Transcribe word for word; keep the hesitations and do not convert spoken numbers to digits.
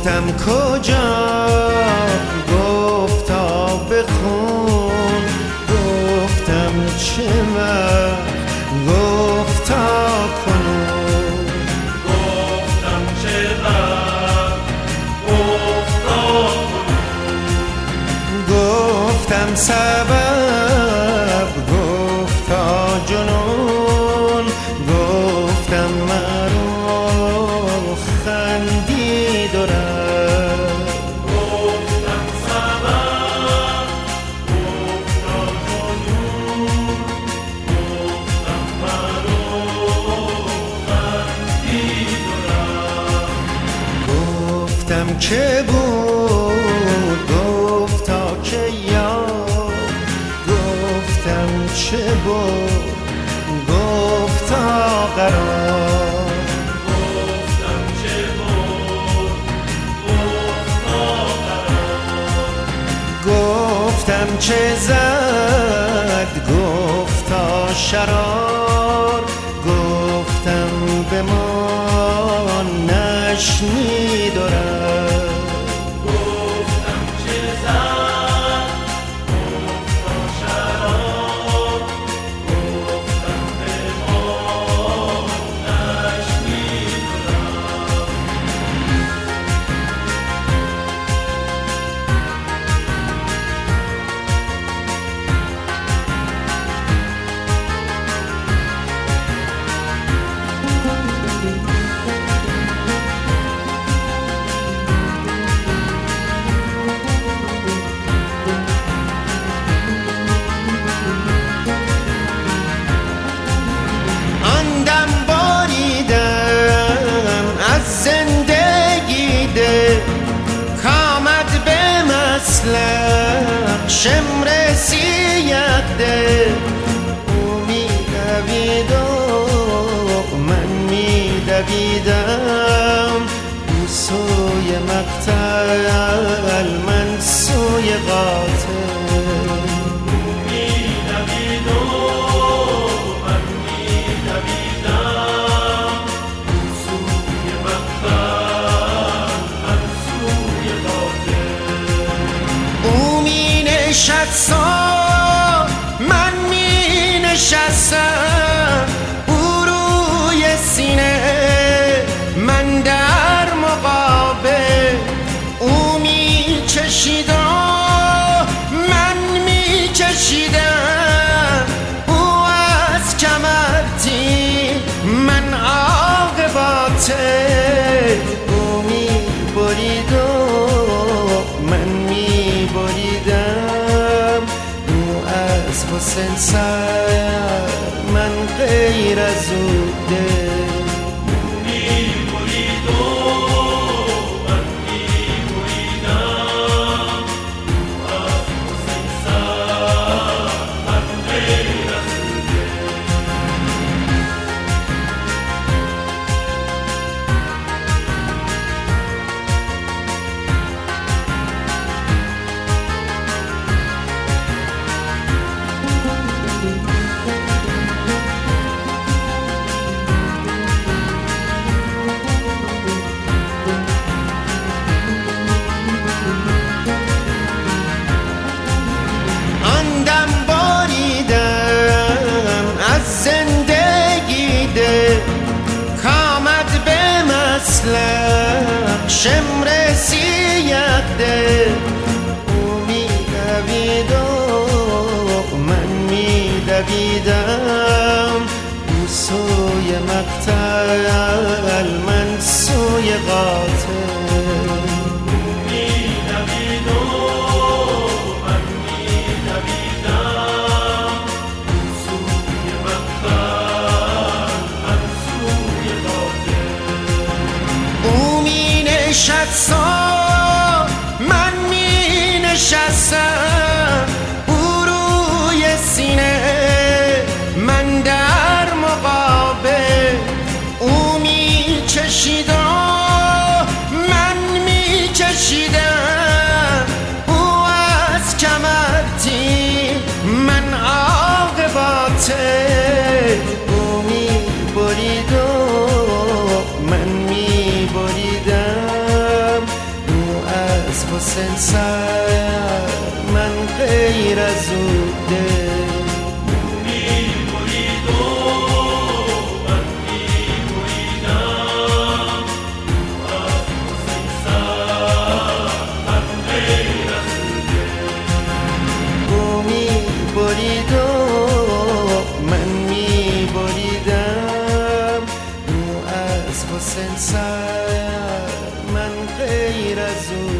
گفتم کجا، گفتا بخون. گفتم چه وقت، گفتا کنون. گفتم چه وقت، گفتا کنون. گفتم سبب، گفتا جنون. گفتم مرو خندید و رفت. گفتم سبب، گفتا جنون. گفتم مرو خندید و رفت. گفتم که بود، گفتا که یاد. گفتم چه بود، گفتا قرار. گفتم چه بود، گفتا قرار. گفتم چه زد، گفتا شرار. گفتم بمان نشنید و رفت. گفتم چه زد، گفتا شرار. گفتم بمان نشنید و رفت. آن دم باریدم از زندگی ده، کامد به مسلک شمر سیت ده. او می دوید و من می دویدم، او سوی مقتل من سوی قاتل. می‌دوید و من می‌دویدم، او سوی مقتل من سوی قاتل. او می نشست و من می نشستم، او روی سینه من در مقابل. او می چشید و من می چشیدم، او از کمرتی من عاقباته. او می برید و من می بریدم، او از حسن سر من غیر از او ده. می‌برید و من می‌بریدم، او از حسن سر من غیر از او ده. آن دم باریدم از زندگی ده، کامد به مسلک شمر سیت ده. او می دوید و من می دویدم، او سوی مقتل من سوی قاتل. می‌دوید و من می‌دویدم، او سوی مقتل من سوی قاتل. او می نشست و من می نشستم، او روی سینه من در مقابل. او می چشید و من می چشیدم، او از کمرتی من عاقباته. او می برید و من می بریدم، حسین سر من غیر از او دل برید و من می بریدم او از حسین سر من غیر از او